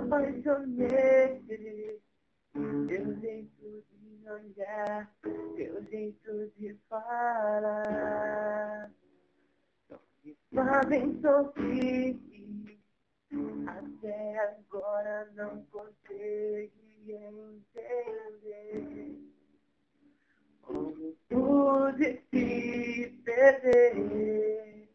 apaixonei. Teu jeito de olhar, teu jeito de falar, me fazem sorrir. Até agora não consegui entender como pude te perder.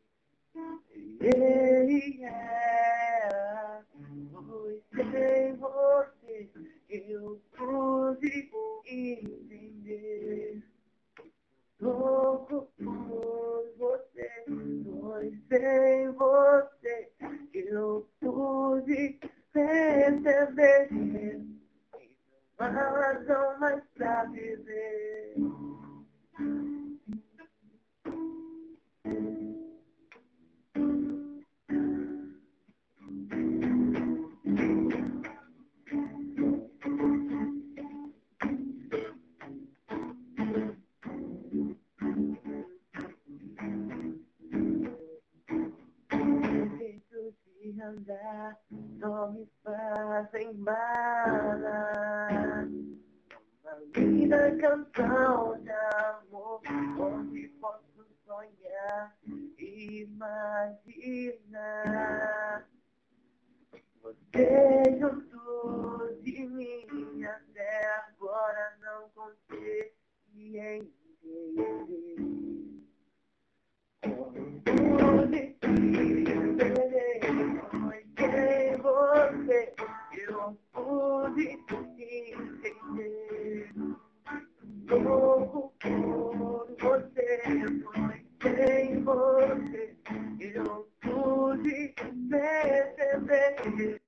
Foi sem você eu pude entender. Louco por você, foi sem você eu pude perceber. Não há razão mais pra viver. Andar, não me fazem bala. Uma linda canção de amor, onde posso sonhar e imaginar você junto de mim. Até agora não consegui